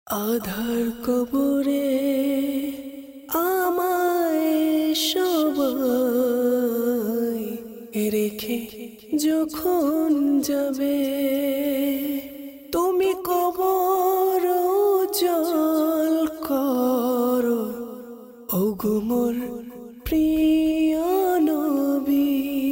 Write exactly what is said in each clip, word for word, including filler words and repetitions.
আধার কবরে আমায় সবাই রেখে যখন যাবে, তুমি কবর জল করো ওগো মোর প্রিয় নবী।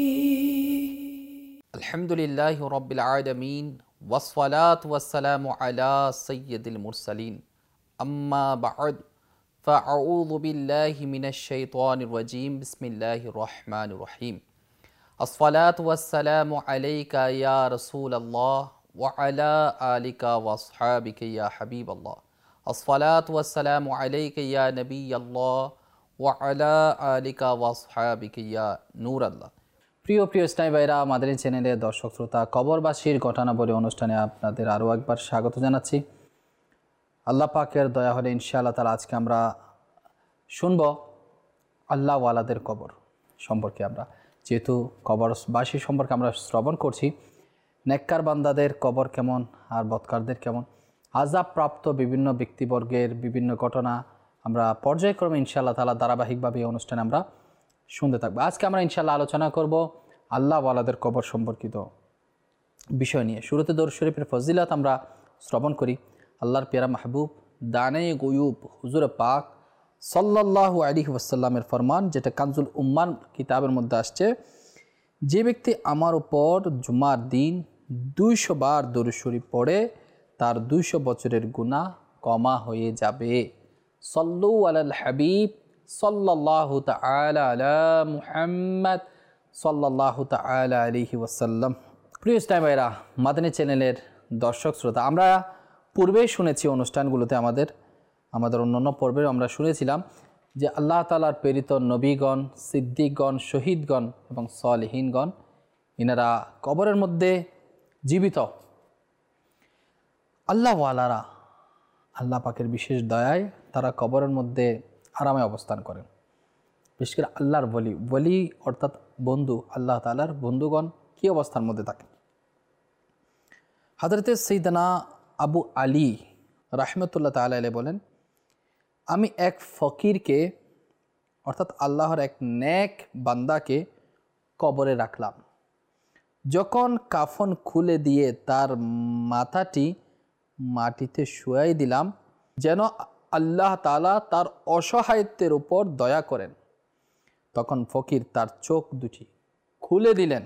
আলহামদুলিল্লাহি রাব্বিল আলামিন ওয়াসসালাতু ওয়াসসালামু আলা সাইয়্যিদিল মুরসালিন, আম্মা বা'দ, ফাআউযু বিল্লাহি মিনাশ শাইতানির রাজীম। বিসমিল্লাহির রহমানির রহিম। আসসালাতু ওয়াসসালামু আলাইকা ইয়া রাসূলাল্লাহ ওয়া আলা আলিকা ওয়া আসহাবিকা ইয়া হাবিবাল্লাহ। আসসালাতু ওয়াসসালামু আলাইকা ইয়া নবিয়াল্লাহ ওয়া আলা আলিকা ওয়া আসহাবিকা ইয়া নূরাল্লাহ। প্রিয় প্রিয় ইসলামী ভাইরা, মাদানী চ্যানেলের দর্শক শ্রোতা, কবরবাসীর ঘটনাবলী অনুষ্ঠানে আপনাদের আরও একবার স্বাগত জানাচ্ছি। আল্লাহ পাকের দয়া হলে ইনশাআল্লাহ তাআলা আজকে আমরা শুনব আল্লাহওয়ালাদের কবর সম্পর্কে। আমরা যেহেতু কবরবাসী সম্পর্কে আমরা শ্রবণ করছি, নেককার বান্দাদের কবর কেমন আর বদকারদের কেমন, আযাব প্রাপ্ত বিভিন্ন ব্যক্তিবর্গের বিভিন্ন ঘটনা আমরা পর্যায়ক্রমে ইনশাআল্লাহ তাআলা ধারাবাহিকভাবে এই অনুষ্ঠানে আমরা শুনতে থাকবো। আজকে আমরা ইনশাআল্লাহ আলোচনা করব আল্লাহওয়ালাদের কবর সম্পর্কিত বিষয় নিয়ে। শুরুতে দরুদ শরীফের ফজিলত আমরা শ্রবণ করি। আল্লাহর পেয়ারা মাহবুব দানে গয়ুব হুজুর পাক সাল্লাল্লাহু আলাইহি ওয়াসাল্লামের ফরমান, যেটা কানজুল উম্মান কিতাবের মধ্যে আসছে, যে ব্যক্তি আমার উপর জুমার দিন দুইশো বার দরুদ শরীফ পড়ে তার দুইশো বছরের গুনাহ ক্ষমা হয়ে যাবে। সল্লু আলাল হাবিব সাল্লাল্লাহু তাআলা আলা মুহাম্মদ সাল্লাল্লাহু তাআলা আলাইহি ওয়াসাল্লাম। প্রিয় ইসলামী ভাইরা, মাদানী চ্যানেলের দর্শক শ্রোতা, আমরা পূর্বেই শুনেছি অনুষ্ঠানগুলোতে আমাদের আমাদের অন্যান্য পর্বে আমরা শুনেছিলাম যে আল্লাহ তাআলার প্রেরিত নবীগণ, সিদ্দিকগণ, শহীদগণ এবং সালেহীনগণ ইনারা কবরের মধ্যে জীবিত। আল্লাহওয়ালারা আল্লাহ পাকের বিশেষ দয়ায় তারা কবরের মধ্যে আরামে অবস্থান করেন। বিশেষ করে আল্লাহর ওলি ওলি অর্থাৎ বন্ধু, আল্লাহ তাআলার বন্ধুগণ কী অবস্থার মধ্যে থাকেন। হযরতে সাইয়েদনা আবু আলী রাহমাতুল্লাহ তাআলা আলাইহি বলেন, আমি এক ফকিরকে অর্থাৎ আল্লাহর এক নেক বান্দাকে কবরে রাখলাম। যখন কাফন খুলে দিয়ে তার মাথাটি মাটিতে শুয়াই দিলাম যেন আল্লাহ তাআলা তার অসহায়ত্বের উপর দয়া করেন, তখন ফকির তার চোখ দুটি খুলে দিলেন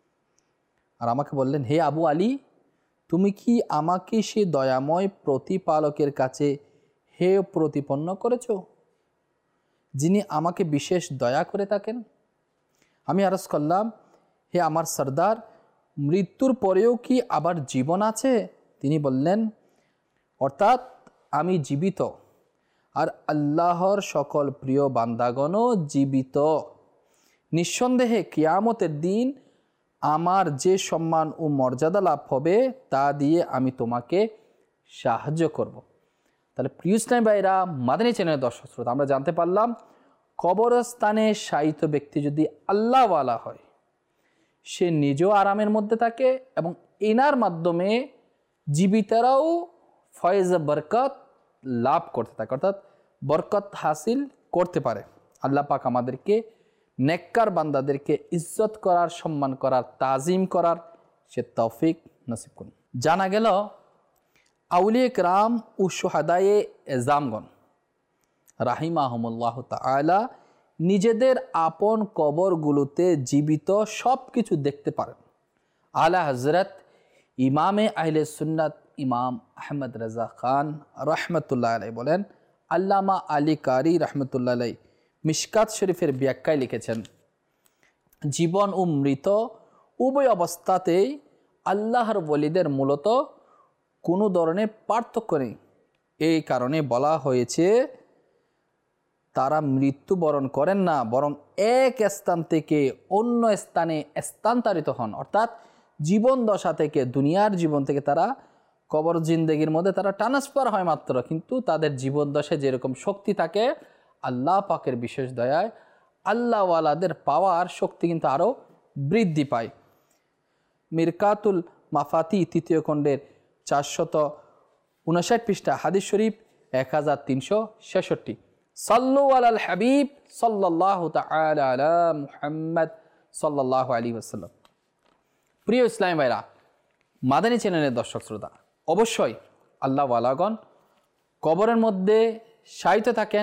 আর আমাকে বললেন, হে আবু আলী, তুমি কি আমাকে সে দয়াময় প্রতিপালকের কাছে হে প্রতিপন্ন করেছ যিনি আমাকে বিশেষ দয়া করে থাকেন? আমি আরজ করলাম, হে আমার সরদার, মৃত্যুর পরেও কি আবার জীবন আছে? তিনি বললেন, অর্থাৎ আমি জীবিত আর আল্লাহর সকল প্রিয় বান্দাগণও জীবিত। নিঃসন্দেহে কিয়ামতের দিন আমার যে সম্মান ও মর্যাদা লাভ হবে তা দিয়ে আমি তোমাকে সাহায্য করব। তাহলে প্রিয় ইসলামী ভাইরা, মাদানী চ্যানেলের দর্শক শ্রোতা, আমরা জানতে পারলাম কবরস্থানে শায়িত ব্যক্তি যদি আল্লাহওয়ালা হয়, সে নিজেও আরামের মধ্যে থাকে এবং এনার মাধ্যমে জীবিতরাও ফয়েজ বরকত লাভ করতে থাকে, অর্থাৎ বরকত হাসিল করতে পারে। আল্লাহ পাক আমাদেরকে নেককার বান্দাদেরকে ইজ্জত করার, সম্মান করার, তাজিম করার সে তৌফিক নসিব করুন। জানা গেল আউলিয়া কিরাম ও শুহাদায়ে এজামগণ রাহিমাহুমুল্লাহ তাআলা নিজেদের আপন কবরগুলোতে জীবিত সব কিছু দেখতে পারেন। আলা হযরত ইমামে আহলে সুন্নাত ইমাম আহমদ রাজা খান রহমতুল্লাহ আলাই বলেন, আল্লামা আলী কারি রহমতুল্লাহ আলাই মিশকাত শরীফের ব্যাখ্যায় লিখেছেন, জীবন ও মৃত উভয় অবস্থাতেই আল্লাহর ওলিদের মূলত কোনো ধরনের পার্থক্য নেই। এই কারণে বলা হয়েছে তারা মৃত্যুবরণ করেন না, বরং এক স্থান থেকে অন্য স্থানে স্থানান্তরিত হন। অর্থাৎ জীবন দশা থেকে, দুনিয়ার জীবন থেকে তারা কবর জিন্দেগির মধ্যে তারা ট্রান্সফার হয় মাত্র, কিন্তু তাদের জীবন দশায় যেরকম শক্তি থাকে, আল্লাহ পাকের বিশেষ দয়ায় আল্লাহওয়ালাদের পাওয়ার শক্তি কিন্তু আরও বৃদ্ধি পায়। মিরকাতুল মাফাতি তৃতীয় খণ্ডের চারশত উনষাট পৃষ্ঠা, হাদিস শরীফ এক হাজার তিনশো ছেষট্টি। সাল্লু আলাল হাবিব সাল্লাল্লাহু তাআলা আলা মুহাম্মদ সাল্লাল্লাহু আলাইহি ওয়াসাল্লাম। প্রিয় ইসলামী ভাইরা, মাদানী চ্যানেলের দর্শক শ্রোতা, অবশ্যই আল্লাহ ওয়ালাগণ কবরের মধ্যে শায়িত থাকেন।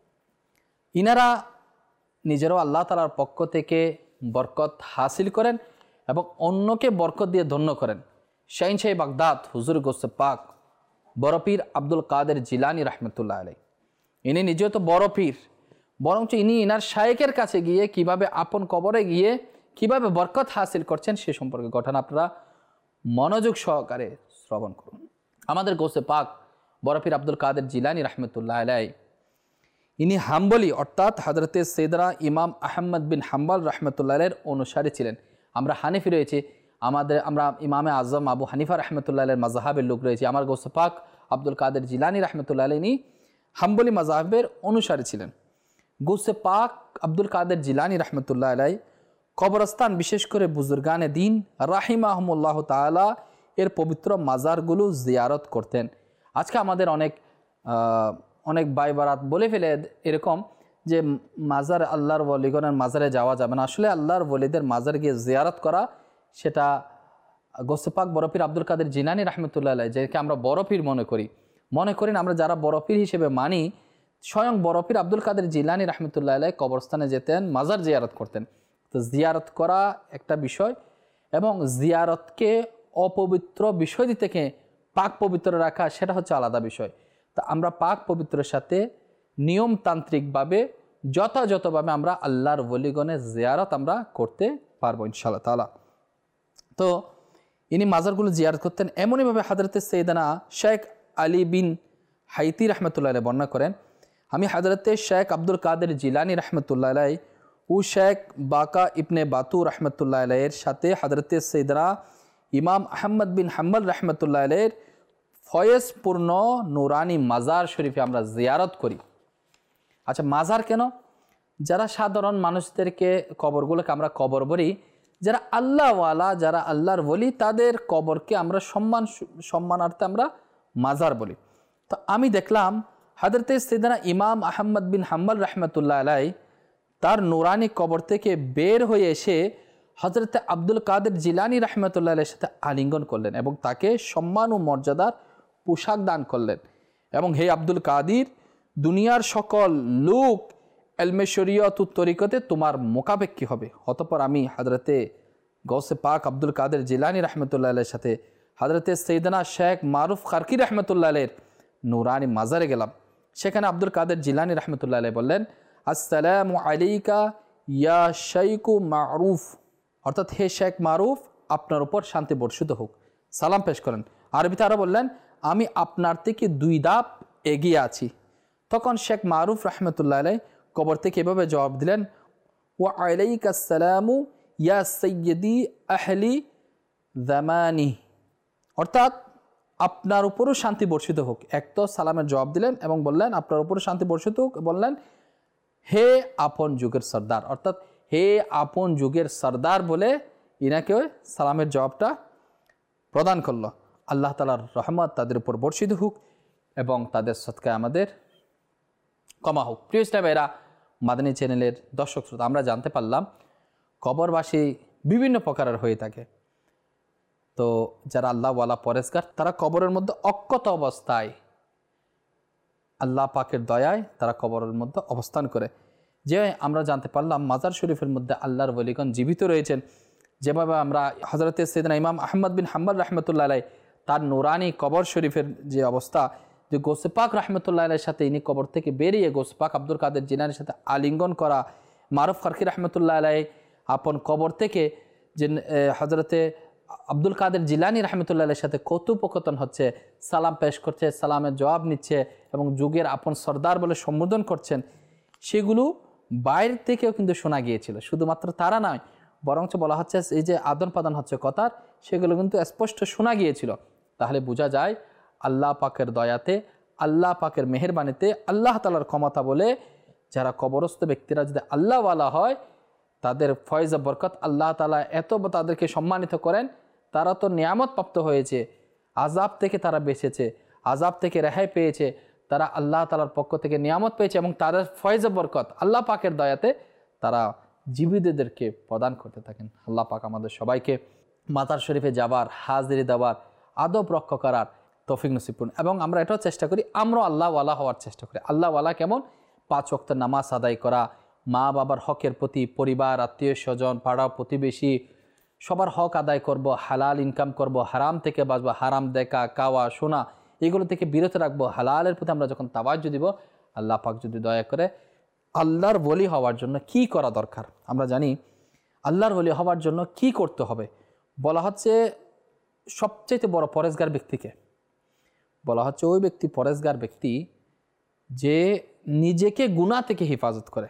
ইনারা নিজেরাও আল্লাহ তাআলার পক্ষ থেকে বরকত হাসিল করেন এবং অন্যকে বরকত দিয়ে ধন্য করেন। শাহিনশাহী বাগদাদ হুজুর গোসে পাক বড় পীর আব্দুল কাদের জিলানী রহমতুল্লাহ আলাইহি, ইনি নিজেও তো বড় পীর, বরঞ্চ ইনি ইনার শায়েকের কাছে গিয়ে কিভাবে আপন কবরে গিয়ে কিভাবে বরকত হাসিল করছেন সে সম্পর্কে ঘটনা আপনারা মনোযোগ সহকারে শ্রবণ করুন। আমাদের গোসে পাক বড় পীর আব্দুল কাদের জিলানী রহমতুল্লাহ আলাইহি, ইনি হাম্বলি অর্থাৎ হযরতে সৈয়দনা ইমাম আহমদ বিন হাম্বল রহমতুল্লাহ আলাইহির অনুসারী ছিলেন। আমরা হানিফি রয়েছে, আমাদের আমরা ইমামে আজম আবু হানিফা রহমতুল্লাহ আলাইহির মাযহাবের লোক রয়েছে। আমার গোসে পাক আব্দুল কাদের জিলানী রহমতুল্লাহ আলাইহি ইনি হাম্বলি মাযহাবের অনুসারী ছিলেন। গোসে পাক আব্দুল কাদের জিলানী রহমতুল্লাহ আলাইহি কবরস্থান, বিশেষ করে বুজুর্গানে দিন রাহিমাহুমুল্লাহ তাআলা এর পবিত্র মাজারগুলো জিয়ারত করতেন। আজকে আমাদের অনেক অনেক ভাই বারাত বলে ফেলে এরকম যে মাজার আল্লাহর ওলিগণের মাজারে যাওয়া যাবে না। আসলে আল্লাহর ওলিদের মাজার গিয়ে জিয়ারত করা, সেটা গোসে পাক বড় পীর আব্দুল কাদের জিলানী রহমতুল্লাহ আলাইহি, যাকে আমরা বড় পীর মনে করি মনে করি না, আমরা যারা বড় পীর হিসেবে মানি, স্বয়ং বড় পীর আব্দুল কাদের জিলানী রহমতুল্লাহ আলাইহি কবরস্থানে যেতেন, মাজার জিয়ারত করতেন। তো জিয়ারত করা একটা বিষয় এবং জিয়ারতকে অপবিত্র বিষয় থেকে পাক পবিত্র রাখা সেটা হচ্ছে আলাদা বিষয়। তা আমরা পাক পবিত্রের সাথে নিয়মতান্ত্রিকভাবে যথাযথভাবে আমরা আল্লাহর ওলিগণের জিয়ারত আমরা করতে পারবো ইনশাআল্লাহ তাআলা। তো ইনি মাজারগুলো জিয়ারত করতেন এমনইভাবে হযরতে সৈয়দনা শেখ আলী বিন হাইতি রহমতুল্লাহ আলাইহি বর্ণনা করেন, আমি হযরতে শেখ আব্দুল কাদের জিলানী রহমতুল্লাহ আলাইহি ও শেখ বাকা ইবনে বাতু রহমতুল্লাহ আলাইহির সাথে হযরতে সৈয়দনা ইমাম আহমদ বিন হাম্বল রহমতুল্লাহ আলাইহির ফয়েজপূর্ণ নুরানি মাজার শরীফে আমরা জিয়ারত করি। আচ্ছা, মাজার কেন? যারা সাধারণ মানুষদেরকে কবরগুলোকে আমরা কবর বলি, যারা আল্লাহওয়ালা, যারা আল্লাহর ওলি, তাদের কবরকে আমরা সম্মান সম্মানার্থে আমরা মাজার বলি। তো আমি দেখলাম হযরতে সাইয়েদনা ইমাম আহমদ বিন হাম্বল রহমতুল্লাহ আলাইহি তার নুরানি কবর থেকে বের হয়ে এসে হযরতে আব্দুল কাদের জিলানী রহমতুল্লাহ আলাইহির সাথে আলিঙ্গন করলেন এবং তাকে সম্মান ও মর্যাদার পোশাক দান করলেন এবং হে আব্দুল কাদির, দুনিয়ার সকল লোক এলমে শরীয়ত ও তরিকতে তোমার মোকাবেক্ষী হবে। অতঃপর আমি হযরতে গৌসে পাক আব্দুল কাদের জিলানী রহমতুল্লাহ আলাইহির সাথে হযরতে সৈয়দনা শেখ মারুফ খারকি রহমতুল্লাহ আলাইহির নুরানি মাজারে গেলাম। সেখানে আব্দুল কাদের জিলানী রহমতুল্লাহ আলাইহি বললেন, আসসালামু আলাইকা ইয়া শাইখু মারুফ, অর্থাৎ হে শেখ মারুফ, আপনার উপর শান্তি বর্ষিত হোক। সালাম পেশ করেন। আরবিতে আরো বললেন, আমি আপনার থেকে দুই ধাপ এগিয়ে আছি। তখন শেখ মারুফ রহমতুল্লাহ আলাইহি কবর থেকে এভাবে জবাব দিলেন, ওয়া আলাইকা আসসালামু ইয়া সাইয়্যিদি আহলি জামানি, অর্থাৎ আপনার উপরও শান্তি বর্ষিত হোক। এক তো সালামের জবাব দিলেন এবং বললেন আপনার উপরও শান্তি বর্ষিত হোক, বললেন হে আপন যুগের সর্দার, অর্থাৎ হে আপন যুগের সর্দার বলে ইনাকে সালামের জবাবটা প্রদান করলো। আল্লাহ তাআলার রহমত তাদের উপর বর্ষিত হোক এবং তাদের সদকায় আমাদের ক্ষমা হোক। প্রিয় ইসলামীরা, মাদানী চ্যানেলের দর্শক শ্রোতা, আমরা জানতে পারলাম কবরবাসী বিভিন্ন প্রকারের হয়ে থাকে। তো যারা আল্লাহওয়ালা পরেজগার, তারা কবরের মধ্যে অক্ষত অবস্থায় আল্লাহ পাকের দয়ায় তারা কবরের মধ্যে অবস্থান করে। যে আমরা জানতে পারলাম মাজার শরীফের মধ্যে আল্লাহর ওলিগণ জীবিত রয়েছেন। যেভাবে আমরা হযরতে সাইয়েদনা ইমাম আহমদ বিন হাম্বল রহমতুল্লাহ আলাইহি তার নুরানি কবর শরীফের যে অবস্থা, যে গৌসে পাক রহমতুল্লাহ আলাইহির সাথে ইনি কবর থেকে বেরিয়ে গৌসে পাক আব্দুল কাদের জিলানীর সাথে আলিঙ্গন করা, মারুফ খারকি রহমতুল্লাহ আলাইহি আপন কবর থেকে যে হযরতে আব্দুল কাদের জিলানী রহমতুল্লাহ আলাইহির সাথে কথোপকথন হচ্ছে, সালাম পেশ করছে, সালামের জবাব নিচ্ছে এবং যুগের আপন সর্দার বলে সম্বোধন করছেন, সেগুলো বাইরে থেকেও কিন্তু শোনা গিয়েছিল। শুধুমাত্র তারা নয়, বরঞ্চ বলা হচ্ছে এই যে আদান প্রদান হচ্ছে কথার, সেগুলো কিন্তু স্পষ্ট শোনা গিয়েছিল। তাহলে বোঝা যায় আল্লাহ পাকের দয়াতে, আল্লাহ পাকের মেহেরবানিতে, আল্লাহ তাআলার ক্ষমতা বলে যারা কবরস্থ ব্যক্তিরা যদি আল্লাহওয়ালা হয়, তাদের ফয়েজ বরকত আল্লাহ তাআলা এত তাদেরকে সম্মানিত করেন, তারা তো নিয়ামত প্রাপ্ত হয়েছে, আযাব থেকে তারা বেঁচেছে। আযাব থেকে রেহাই পেয়েছে, তারা আল্লাহ তাআলার পক্ষ থেকে নিয়ামত পেয়েছে এবং তাদের ফয়েজ বরকত আল্লাহ পাকের দয়াতে তারা জীবিতদেরকে প্রদান করতে থাকেন। আল্লাহ পাক আমাদের সবাইকে মাজার শরীফে যাবার, হাজিরি দেওয়ার, আদব রক্ষা করার তৌফিক নসিব করুন। এবং আমরা এটাও চেষ্টা করি, আমরাও আল্লাহ ওয়ালা হওয়ার চেষ্টা করি। আল্লাহ ওয়ালা কেমন? পাঁচ ওয়াক্ত নামাজ আদায় করা, মা বাবার হকের প্রতি, পরিবার, আত্মীয় স্বজন, পাড়া প্রতিবেশী সবার হক আদায় করব, হালাল ইনকাম করব, হারাম থেকে বাঁচবো, হারাম দেখা, কাওয়া, শোনা এগুলো থেকে বিরত রাখবো। হালালের প্রতি আমরা যখন তাওয়াজ্জু দিব, আল্লাহ পাক যদি দয়া করে আল্লাহর ওলি হওয়ার জন্য কি করা দরকার আমরা জানি। আল্লাহর ওলি হওয়ার জন্য কি করতে হবে বলা হচ্ছে, সবচেয়ে বড় পরেজগার ব্যক্তিকে বলা হচ্ছে ওই ব্যক্তি পরেজগার ব্যক্তি যে নিজেকে গুনাহ থেকে হেফাজত করে।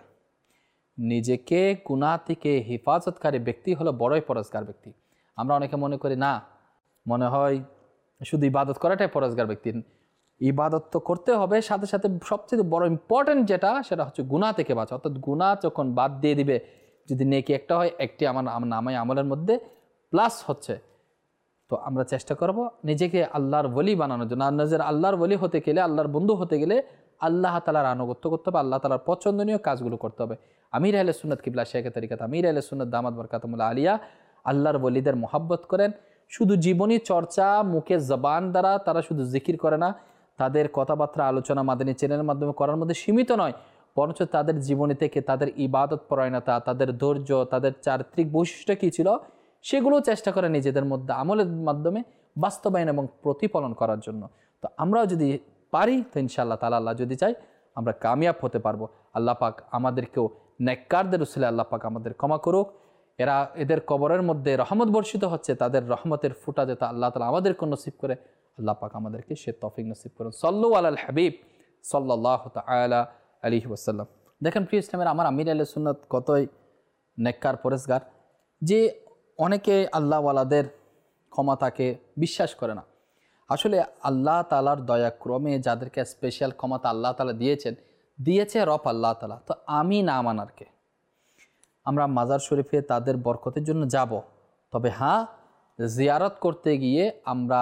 নিজেকে গুনাহ থেকে হেফাজতকারী ব্যক্তি হলো বড়ই পরেজগার ব্যক্তি। আমরা অনেকে মনে করি না, মনে হয় শুধু ইবাদত করাটাই পরেজগার ব্যক্তি। ইবাদত তো করতে হবে, সাথে সাথে সবচেয়ে বড় ইম্পর্টেন্ট যেটা সেটা হচ্ছে গুনাহ থেকে বাঁচা। অর্থাৎ গুনাহ যখন বাদ দিয়ে দিবে, যদি নেকি একটা হয়, একটি আমার নামায় আমলের মধ্যে প্লাস হচ্ছে। তো আমরা চেষ্টা করব নিজেকে আল্লাহর ওলি বানানোর জন্য। নিজের আল্লাহর ওলি হতে গেলে, আল্লাহর বন্ধু হতে গেলে আল্লাহ তাআলার আনুগত্য করতে হবে, আল্লাহ তাআলার পছন্দনীয় কাজগুলো করতে হবে। আমির আহলে সুন্নাত কিবলা শেখ তরিকাত আমির আহলে সুন্নাত দামাত বরকাতুল্লাহ আলিয়া আল্লাহর ওলিদের মহব্বত করেন। শুধু জীবনী চর্চা, মুখে জবান দ্বারা তারা শুধু জিকির করে না, তাদের কথাবার্তা আলোচনা মাদানী চ্যানেলের মাধ্যমে করার মধ্যে সীমিত নয়, বরঞ্চ তাদের জীবনী থেকে তাদের ইবাদত পরায়ণতা, তাদের ধৈর্য, তাদের চারিত্রিক বৈশিষ্ট্য কী ছিল সেগুলো চেষ্টা করে নিজেদের মধ্যে আমলের মাধ্যমে বাস্তবায়ন এবং প্রতিফলন করার জন্য। তো আমরাও যদি পারি তো ইনশাআল্লাহ তাআলা, আল্লাহ যদি চাই, আমরা কামিয়াব হতে পারবো। আল্লাহ পাক আমাদেরকেও নেককারদের উসিলায় আল্লাহ পাক আমাদের ক্ষমা করুক। এরা এদের কবরের মধ্যে রহমত বর্ষিত হচ্ছে, তাদের রহমতের ফুটা যেটা আল্লাহ তাআলা আমাদেরকে নসিব করে, আল্লাহ পাক আমাদেরকে সে তৌফিক নসিব করুন। সাল্লু আলাল হাবিব সাল্লাল্লাহু তাআলা আলাইহি ওয়াসাল্লাম। দেখেন প্রিয় ইসলামের আমার আমির আহলে সুন্নাত কতই নেককার পরেজগার, যে অনেকে আল্লাহওয়ালাদের ক্ষমতাকে বিশ্বাস করে না। আসলে আল্লাহ তাআলার দয়াক্রমে যাদেরকে স্পেশাল ক্ষমতা আল্লাহ তাআলা দিয়েছেন, দিয়েছে রব আল্লাহ তাআলা। তো আমি না মানারকে আমরা মাজার শরীফে তাদের বরকতের জন্য যাব, তবে হ্যাঁ জিয়ারত করতে গিয়ে আমরা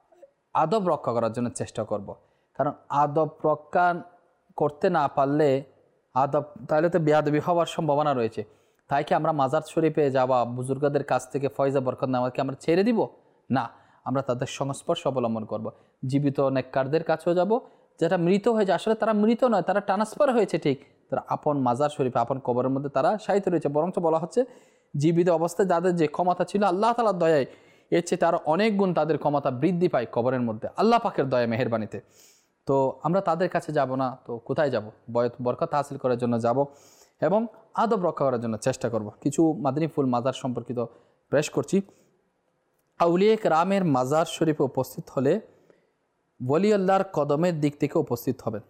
আদব রক্ষা করার জন্য চেষ্টা করব। কারণ আদব রক্ষা করতে না পারলে আদব তাহলে তো বেয়াদবি হওয়ার সম্ভাবনা রয়েছে। তাই কি আমরা মাজার শরীফে যাওয়া, বুজুর্গদের কাছ থেকে ফয়জা বরকত নেওয়াকে আমরা ছেড়ে দিব? না, আমরা তাদের সংস্পর্শ অবলম্বন করব। জীবিত নেককারদের কাছেও যাব, যেটা মৃত হয়ে যায়, আসলে তারা মৃত নয়, তারা ট্রান্সফার হয়েছে ঠিক, তারা আপন মাজার শরীফে আপন কবরের মধ্যে তারা শায়িত রয়েছে। বরঞ্চ বলা হচ্ছে জীবিত অবস্থায় যাদের যে ক্ষমতা ছিল আল্লাহ তাআলার দয়ায় এর চেয়ে তার অনেক গুণ তাদের ক্ষমতা বৃদ্ধি পায় কবরের মধ্যে আল্লাহ পাকের দয়া মেহেরবানিতে। তো আমরা তাদের কাছে যাব না তো কোথায় যাব? বরকত হাসিল করার জন্য যাব এবং আদব রক্ষা করার জন্য চেষ্টা করব। কিছু মাদানী ফুল মাজার সম্পর্কিত পেশ করছি। আউলিয়া কেরামের মাজার শরীফে উপস্থিত হলে ওলি আল্লাহর কদমের দিক থেকে উপস্থিত হবেন।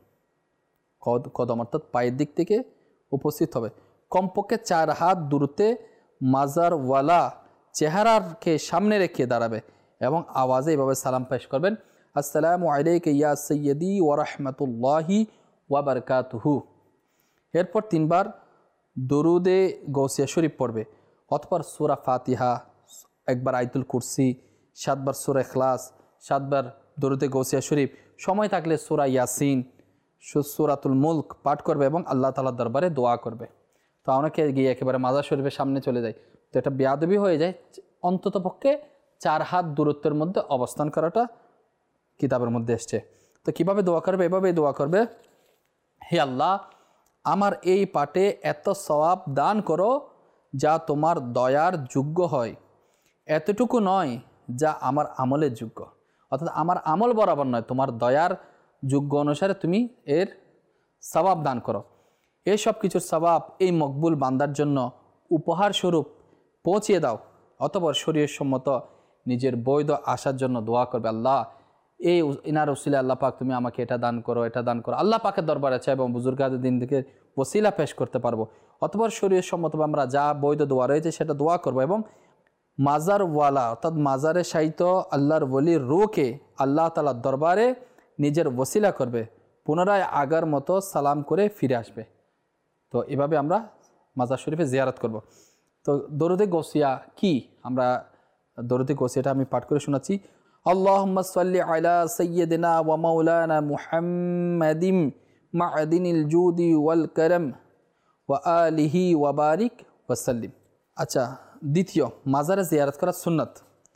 কদ কদম অর্থাৎ পায়ের দিক থেকে উপস্থিত হবে। কমপক্ষে চার হাত দূরত্বে মাজারওয়ালা চেহারাকে সামনে রেখে দাঁড়াবে এবং আওয়াজে এভাবে সালাম পেশ করবেন, আসসালামু আলাইকা ইয়া সাইয়্যিদি ওয়া রাহমাতুল্লাহি ওয়া বারাকাতুহু। এরপর তিনবার দরুদে গৌসিয়া শরীফ পড়বে, অতঃপর সূরা ফাতিহা, একবার আয়াতুল কুরসি, সাতবার সূরা ইখলাস, সাতবার দরুদে গৌসিয়া শরীফ, সময় থাকলে সূরা ইয়াসিন, সূরাতুল মুলক পাঠ করবে এবং আল্লাহ তাআলার দরবারে দোয়া করবে। তো অনেকে গিয়ে একেবারে মাজার শরীফের সামনে চলে যায়, তো এটা বেয়াদবি হয়ে যায়। অন্তত পক্ষে চার হাত দূরত্বের মধ্যে অবস্থান করাটা কিতাবের মধ্যে এসছে। তো কিভাবে দোয়া করবে? এভাবেই দোয়া করবে, হে আল্লাহ, আমার এই পাঠে এত সওয়াব দান করো যা তোমার দয়ার যোগ্য হয়, এতটুকু নয় যা আমার আমলের যোগ্য। অর্থাৎ আমার আমল বরাবর নয়, তোমার দয়ার যোগ্য অনুসারে তুমি এর সওয়াব দান করো। এই সব কিছুর সওয়াব এই মকবুল বান্দার জন্য উপহার স্বরূপ পৌঁছিয়ে দাও। অতঃপর শরীয়ত সম্মত নিজের বৈধ আশার জন্য দোয়া করবে, আল্লাহ এই ইনার ওসিলা আল্লাহ পাক তুমি আমাকে এটা দান করো, এটা দান করো। আল্লাহ পাকের দরবারে আছে এবং বুজুর্গাদের দিন থেকে ওসিলা পেশ করতে পারবো। অতঃপর শরীয়ত সম্মত আমরা যা বৈধ দোয়া রয়েছে সেটা দোয়া করবো এবং মাজারওয়ালা অর্থাৎ মাজারে শায়িত আল্লাহর ওলির রূহকে আল্লাহ তাআলার দরবারে নিজের ওসিলা করবে, পুনরায় আগার মতো সালাম করে ফিরে আসবে। তো এভাবে আমরা মাজার শরীফে জিয়ারত করব। তো দরুদে গৌসিয়া কি? আমরা দরুদে গৌসিয়াটা আমি পাঠ করে শোনাচ্ছি। আল্লাহুম্মা সাল্লি আলা সাইয়্যিদিনা ওয়া মাওলানা মুহাম্মাদিম মা'দিনিল জুদি ওয়াল কারাম ওয়া আলিহি ওয়া বারিক ওয়া সাল্লিম। আচ্ছা, দ্বিতীয় মাজারে জিয়ারত করা সুন্নাত,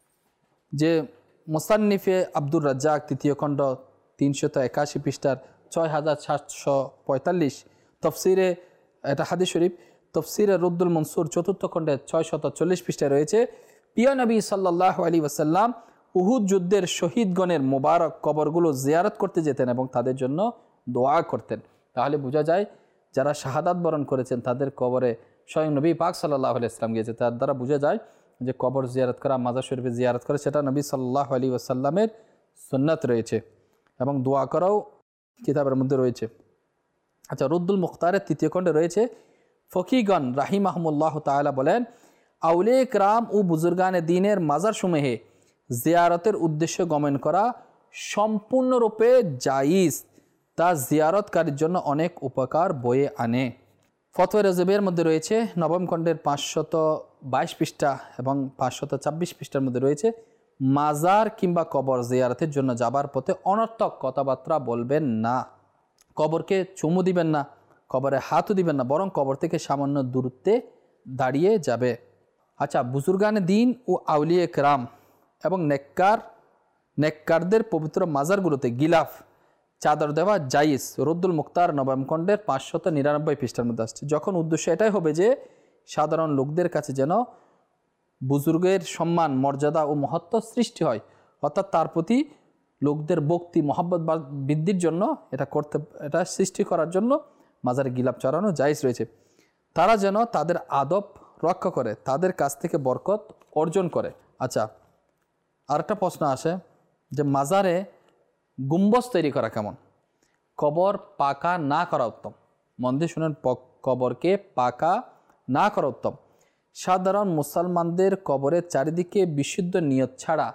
যে মুসান্নিফে আব্দুর রাজ্জাক তৃতীয় খণ্ড তিনশত একাশি পৃষ্ঠার ছয় হাজার সাতশো পঁয়তাল্লিশ, তফসিরে এটা হাদিস শরীফ, তফসিরে রুদ্দুল মনসুর চতুর্থ খণ্ডে ছয় শত চল্লিশ পৃষ্ঠায় রয়েছে, প্রিয় নবী সাল্লাল্লাহু আলাইহি ওয়াসাল্লাম উহুদ যুদ্ধের শহীদগণের মোবারক কবরগুলো জিয়ারত করতে যেতেন এবং তাদের জন্য দোয়া করতেন। তাহলে বোঝা যায় যারা শাহাদাত বরণ করেছেন তাদের কবরে স্বয়ং নবী পাক সাল্লাল্লাহু আলাইহি ওয়াসাল্লাম গিয়েছে। তার দ্বারা বোঝা যায় যে কবর জিয়ারত করা, মাজার শরীফে জিয়ারত করা, সেটা নবী সাল্লাল্লাহু আলাইহি ওয়াসাল্লামের সুন্নাত রয়েছে এবং দোয়া করাও কিতাবের মধ্যে রয়েছে। আচ্ছা, রুদ্দুল মুখতারের তৃতীয় খণ্ডে রয়েছে, ফকিগণ রাহিমাহুমুল্লাহ তাআলা বলেন, আউলিয়া কিরাম ও বুজুর্গানে দ্বীনের মাজার সমূহে জিয়ারতের উদ্দেশ্য গমন করা সম্পূর্ণরূপে জায়েজ, তা জিয়ারতকারীর জন্য অনেক উপকার বয়ে আনে। ফতোয়া রজবের মধ্যে রয়েছে নবম খণ্ডের পাঁচশত বাইশ পৃষ্ঠা এবং পাঁচশত ছাব্বিশ পৃষ্ঠার মধ্যে রয়েছে, মাজার কিংবা কবর জিয়ারতের জন্য যাবার পথে অনর্থক কথাবার্তা বলবেন না, কবরকে চুমু দিবেন না, কবরে হাতও দিবেন না, বরং কবর থেকে সামান্য দূরত্বে দাঁড়িয়ে যাবে। আচ্ছা, বুজুর্গানে দ্বীন ও আউলিয়া কিরাম এবং নেককার নেককারদের পবিত্র মাজারগুলোতে গিলাফ চাদর দেওয়া জায়েজ, রুদ্দুল মুখতার নবম খণ্ডের পাঁচশত নিরানব্বই পৃষ্ঠার মধ্যে আসছে। যখন উদ্দেশ্য এটাই হবে যে সাধারণ লোকদের কাছে যেন বুজুর্গের সম্মান, মর্যাদা ও মহত্ব সৃষ্টি হয়, অর্থাৎ তার প্রতি লোকদের ভক্তি মহব্বত বৃদ্ধির জন্য এটা করতে এটা সৃষ্টি করার জন্য মাজারে গিলাফ চড়ানো জায়েজ রয়েছে। তারা যেন তাদের আদব রক্ষা করে, তাদের কাছ থেকে বরকত অর্জন করে। আচ্ছা, আরেকটা প্রশ্ন আসে যে মাজারে গুম্বজ তৈরি করা কেমন? কবর পাকা না করা উত্তম। মন দিয়ে শুনেন, কবরকে পাকা না করা উত্তম। সাধারণ মুসলমানদের কবরের চারিদিকে বিশুদ্ধ নিয়ত ছাড়া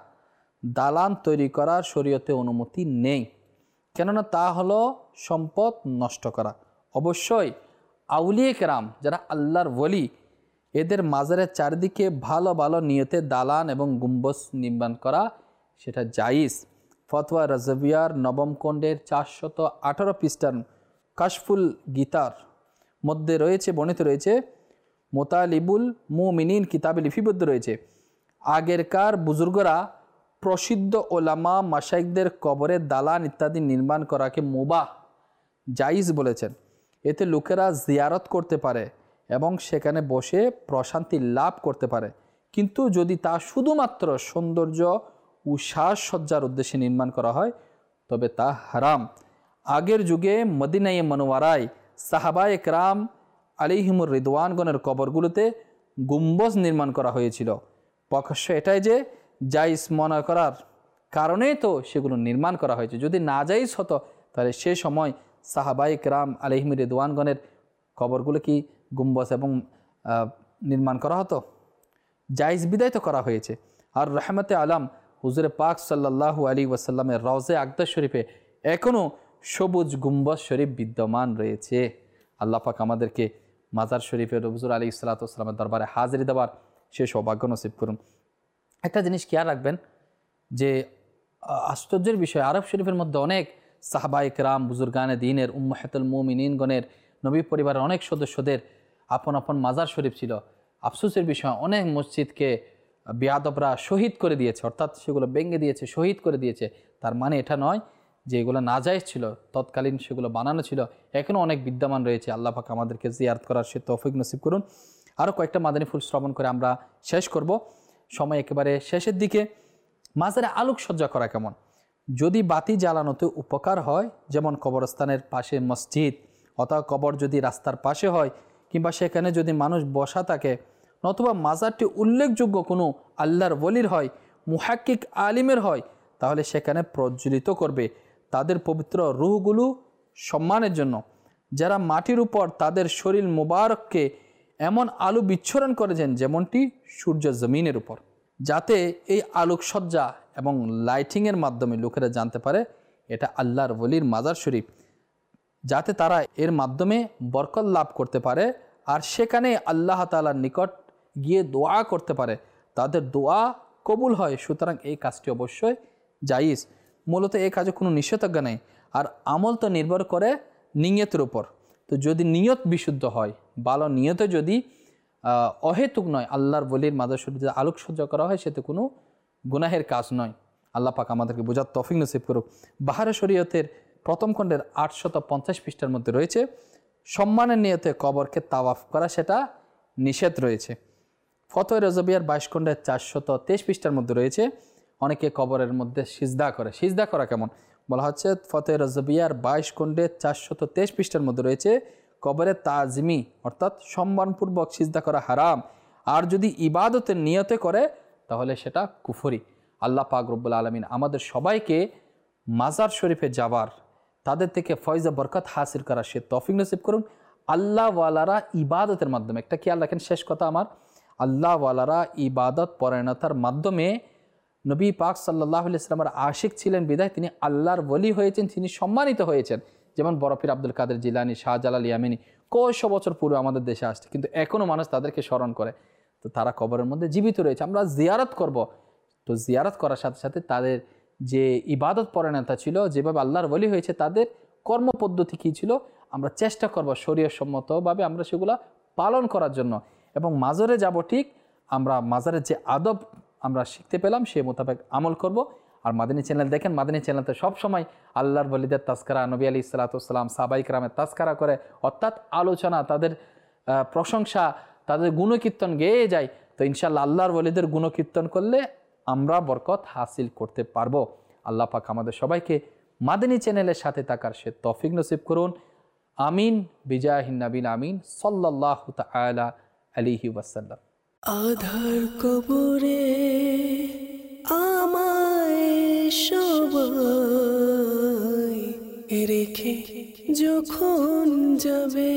দালান তৈরি করার শরীয়তে অনুমতি নেই, কেননা তা হলো সম্পদ নষ্ট করা। অবশ্যই আউলিয়া কেরাম যারা আল্লাহর ওলি, এদের মাজারের চারিদিকে ভালো ভালো নিয়তে দালান এবং গুম্বজ নির্মাণ করা সেটা জায়েজ। ফতোয়া রাজবিয়ার নবম খণ্ডের চারশত আঠারো পৃষ্ঠার কাশফুল গীতার মধ্যে রয়েছে, বর্ণিত রয়েছে, মোতালিবুল মুমিনিন কিতাবে লিপিবদ্ধ রয়েছে, আগেরকার বুজুর্গরা প্রসিদ্ধ ওলামা মাশাইখদের কবরে দালান ইত্যাদি নির্মাণ করাকে মুবাহ, জায়েজ বলেছেন। এতে লোকেরা জিয়ারত করতে পারে এবং সেখানে বসে প্রশান্তি লাভ করতে পারে, কিন্তু যদি তা শুধুমাত্র সৌন্দর্য ও সাজসজ্জার উদ্দেশ্যে নির্মাণ করা হয় তবে তা হারাম। আগের যুগে মদিনায়ে মনোয়ারায় সাহাবায়ে কেরাম আলাইহিমুর রিদওয়ানগণের কবরগুলোতে গুম্বজ নির্মাণ করা হয়েছিল। প্রকাশ্য এটাই যে জায়েজ মনে করার কারণেই তো সেগুলো নির্মাণ করা হয়েছে। যদি না জায়েজ হতো তাহলে সে সময় সাহাবায়ে কেরাম আলাইহিমুর রিদওয়ানগণের কবরগুলো কি গুম্বজ এবং নির্মাণ করা হতো? জায়েজ বিদায় তো করা হয়েছে। আর রহমতে আলম হুজুরে পাক সাল্লাল্লাহু আলাইহি ওয়াসাল্লামের রওজে আকদাস শরীফে এখনও সবুজ গুম্বজ শরীফ বিদ্যমান রয়েছে। আল্লাহ পাক আমাদেরকে মাজার শরীফের হুজুর আলাইহিস সালাতু ওয়াস সালামের দরবারে হাজিরি দেওয়ার সে সৌভাগ্য নসিব করুন। একটা জিনিস খেয়াল রাখবেন যে আশ্চর্যের বিষয়, আরব শরীফের মধ্যে অনেক সাহাবায়ে কেরাম, বুজুর্গানে দ্বীনের, উম্মাহাতুল মুমিনিনগণের, নবী পরিবারের অনেক সদস্যদের আপন আপন মাজার শরীফ ছিল। আফসোসের বিষয়, অনেক মসজিদকে বেয়াদবরা শহীদ করে দিয়েছে, অর্থাৎ সেগুলো ভেঙে দিয়েছে, শহীদ করে দিয়েছে। তার মানে এটা নয় যে এগুলো নাজায়েজ ছিল, তৎকালীন সেগুলো বানানো ছিল, এখনও অনেক বিদ্যমান রয়েছে। আল্লাহ পাক আমাদেরকে জিয়ারত করার সে তৌফিক নসিব করুন। আরও কয়েকটা মাদানী ফুল শ্রবণ করে আমরা শেষ করব, সময় একেবারে শেষের দিকে। মাজারে আলোকসজ্জা করা কেমন? যদি বাতি জ্বালানোতে উপকার হয়, যেমন কবরস্থানের পাশে মসজিদ অথবা কবর যদি রাস্তার পাশে হয়, কিংবা সেখানে যদি মানুষ বসা থাকে, নতুবা মাজারটি উল্লেখযোগ্য কোনো আল্লাহর ওলির হয়, মুহাক্কিক আলিমের হয়, তাহলে সেখানে প্রজ্বলিত করবে তাদের পবিত্র রূহগুলো সম্মানের জন্য। যারা মাটির উপর তাদের শরীর মুবারককে এমন আলো বিচ্ছুরণ করেছেন যেমনটি সূর্য জমিনের উপর, যাতে এই আলোকসজ্জা এবং লাইটিংয়ের মাধ্যমে লোকেরা জানতে পারে এটা আল্লাহর ওলির মাজার শরীফ, যাতে তারা এর মাধ্যমে বরকত লাভ করতে পারে আর সেখানে আল্লাহ তাআলার নিকট গিয়ে দোয়া করতে পারে, তাদের দোয়া কবুল হয়। সুতরাং এই কাজটি অবশ্যই জায়েজ, মূলত এই কাজে কোনো নিষেধাজ্ঞা নেই। আর আমল তো নির্ভর করে নিয়তের উপর। তো যদি নিয়ত বিশুদ্ধ হয়, ভালো নিয়তে যদি অহেতুক নয়, আল্লাহর ওলির মাজার শরীফে যদি আলোকসজ্জা করা হয়, সেটা কোনো গুনাহের কাজ নয়। আল্লাহ পাক আমাদেরকে বোঝার তৌফিক নসিব করুক। বাহারে শরীয়তের প্রথম খণ্ডের আটশত পঞ্চাশ পৃষ্ঠার মধ্যে রয়েছে সম্মানের নিয়তে কবরকে তাওয়াফ করা সেটা নিষেধ রয়েছে। ফতোয়া রজবিয়ার বাইশ খণ্ডের চারশত তেইশ পৃষ্ঠার মধ্যে রয়েছে অনেকে কবরের মধ্যে সিজদা করে। সিজদা করা কেমন বলা হচ্ছে, ফতোয়া রজবিয়ার বাইশ খণ্ডের চারশত তেইশ পৃষ্ঠার মধ্যে রয়েছে কবরে তাজমি অর্থাৎ সম্মানপূর্বক সিজদা করা হারাম। আর যদি ইবাদতের নিয়তে করে তাহলে সেটা কুফরি। আল্লাহ পাক রব্বুল আলামিন আমাদের সবাইকে মাজার শরীফে যাবার, তাদের থেকে ফয়জা বরকত হাসিল করার সে তৌফিক নসিব করুন। আল্লাহওয়ালারা ইবাদতের মাধ্যমে, একটা খেয়াল রাখেন, শেষ কথা আমার, আল্লাহওয়ালারা ইবাদত পরায়ণতার মাধ্যমে নবী পাক সাল্লাল্লাহু আলাইহি ওয়াসাল্লামের আশিক ছিলেন বিধায় তিনি আল্লাহর ওলি হয়েছেন, তিনি সম্মানিত হয়েছেন। যেমন বরফির আব্দুল কাদের জিলানি, শাহজালাল ইয়ামিনী কয়শো বছর পূর্বে আমাদের দেশে আসছে, কিন্তু এখনও মানুষ তাদেরকে স্মরণ করে। তো তারা কবরের মধ্যে জীবিত রয়েছে, আমরা জিয়ারত করব। তো জিয়ারত করার সাথে সাথে তাদের যে ইবাদত পরায়ণতা ছিল, যেভাবে আল্লাহর ওলি হয়েছে, তাদের কর্মপদ্ধতি কী ছিল, আমরা চেষ্টা করব শরীয়তসম্মতভাবে আমরা সেগুলো পালন করার জন্য। এবং মাজারে যাব ঠিক, আমরা মাজারের যে আদব আমরা শিখতে পেলাম সে মোতাবেক আমল করব। আর মাদানী চ্যানেল দেখেন, মাদানী চ্যানেলতে সবসময় আল্লাহর ওলিদের তাজকারা, নবী আলী সাল্লাতুসাল্লাম, সাহাবায়ে কেরামের তাজকারা করে, অর্থাৎ আলোচনা, তাদের প্রশংসা, তাদের গুণকীর্তন গেয়ে যায়। তো ইনশাআল্লাহ আল্লাহর ওলিদের গুণকীর্তন করলে আমরা বরকত হাসিল করতে পারবো। আল্লাহ পাক আমাদের সবাইকে মাদানী চ্যানেলের সাথে থাকার সে তৌফিক নসিব করুন। আমিন বিজাহিন নবীন আমিন সাল্লাল্লাহু তাআলা আলাইহি ওয়াসাল্লাম। আধার কবরে আমায় সবাই রেখে যখন যাবে,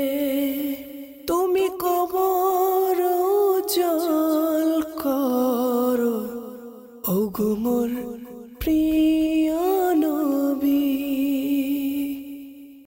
তুমি কবর জল করো ওগো মোর প্রিয়